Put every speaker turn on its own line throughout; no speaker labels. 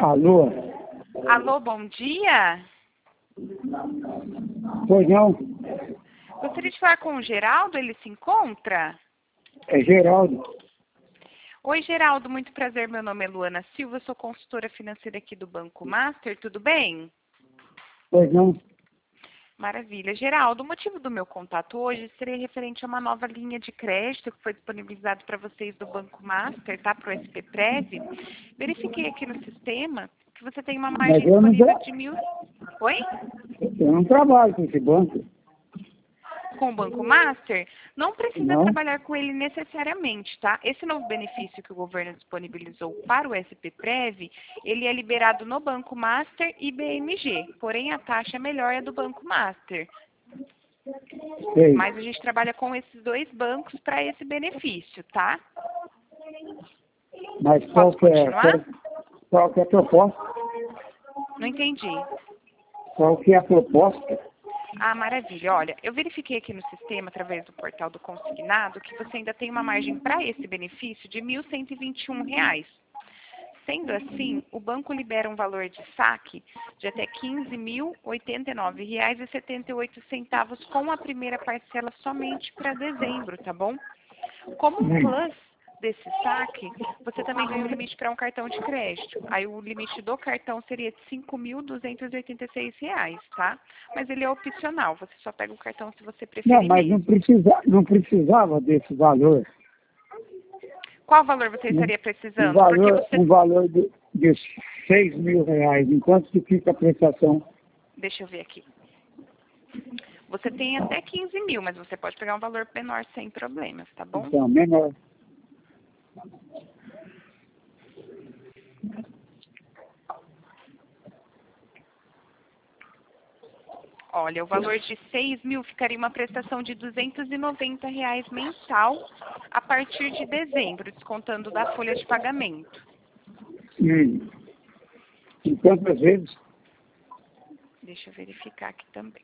Alô?
Alô, bom dia.
Pois não?
Gostaria de falar com o Geraldo, ele se encontra?
É Geraldo.
Oi, Geraldo, muito prazer, meu nome é Luana Silva, sou consultora financeira aqui do Banco Master, tudo bem?
Pois não?
Maravilha. Geraldo, o motivo do meu contato hoje seria referente a uma nova linha de crédito que foi disponibilizada para vocês do Banco Master, tá? Para o SPPrev. Verifiquei aqui no sistema que você tem uma
Mas
margem
eu não,
disponível de 1.000... Oi?
eu não trabalho com esse banco.
Com o Banco Master, não precisa
Não?
trabalhar com ele necessariamente, tá? Esse novo benefício que o governo disponibilizou para o SPPrev, ele é liberado no Banco Master e BMG, porém a taxa melhor é do Banco Master.
Sei.
Mas a gente trabalha com esses dois bancos para esse benefício, tá?
Mas
Posso continuar?
qual que é a proposta?
Não entendi.
Qual que é a proposta?
Ah, maravilha. Olha, eu verifiquei aqui no sistema, através do portal do Consignado, que você ainda tem uma margem para esse benefício de R$ 1.121. Sendo assim, o banco libera um valor de saque de até R$ 15.089,78 com a primeira parcela somente para dezembro, tá bom? Como um plus desse saque, você também ganha um limite para um cartão de crédito. Aí o limite do cartão seria de R$ 5.286, tá? Mas ele é opcional, você só pega o cartão se você preferir
Não, mas
mesmo.
não precisava desse valor.
Qual valor você estaria precisando?
Um valor de R$ 6.000. Enquanto que fica a prestação?
Deixa eu ver aqui. Você tem até 15 mil, mas você pode pegar um valor menor sem problemas, tá bom?
Então, menor.
Olha, o valor de 6 mil ficaria uma prestação de R$ 290 mensal a partir de dezembro, descontando da folha de pagamento.
E quantas vezes?
Deixa eu verificar aqui também.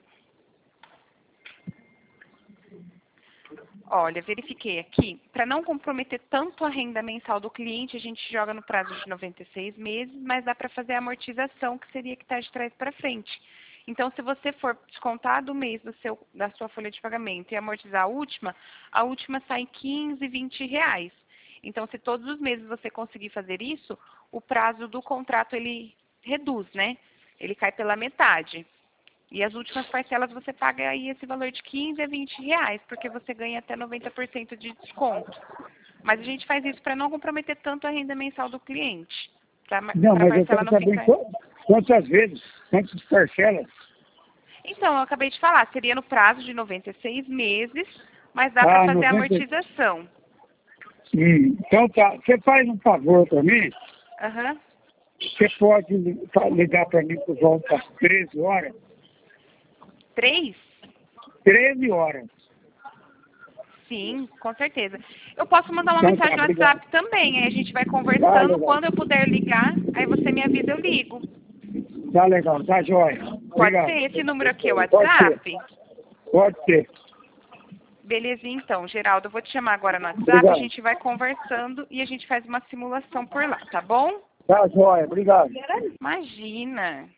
Olha, verifiquei aqui. Para não comprometer tanto a renda mensal do cliente, a gente joga no prazo de 96 meses, mas dá para fazer a amortização, que seria que está de trás para frente. Então, se você for descontar do mês da sua folha de pagamento e amortizar a última sai em 15, 20 reais. Então, se todos os meses você conseguir fazer isso, o prazo do contrato ele reduz, né? Ele cai pela metade. E as últimas parcelas você paga aí esse valor de 15 a 20 reais, porque você ganha até 90% de desconto. Mas a gente faz isso para não comprometer tanto a renda mensal do cliente.
Não, mas eu
parcela
quero
não
saber
ficar...
quantas vezes, quantas parcelas.
Então, eu acabei de falar, seria no prazo de 96 meses, mas dá para fazer a
90.
amortização.
Então tá, você faz um favor para mim?
Aham.
Você pode ligar para mim por volta às 13 horas?
3?
13 horas.
Sim, com certeza. Eu posso mandar uma
Então
mensagem
tá,
no
obrigado.
WhatsApp também, aí a gente vai conversando.
Legal.
Quando eu puder ligar, aí você me avisa, eu ligo.
Tá legal, tá jóia.
Pode
Obrigado.
ser esse número aqui, o
Pode
WhatsApp?
ser. Pode ser.
Belezinha, então, Geraldo, eu vou te chamar agora no WhatsApp,
Obrigado.
a gente vai conversando e a gente faz uma simulação por lá, tá bom?
Tá jóia, obrigado.
Imagina.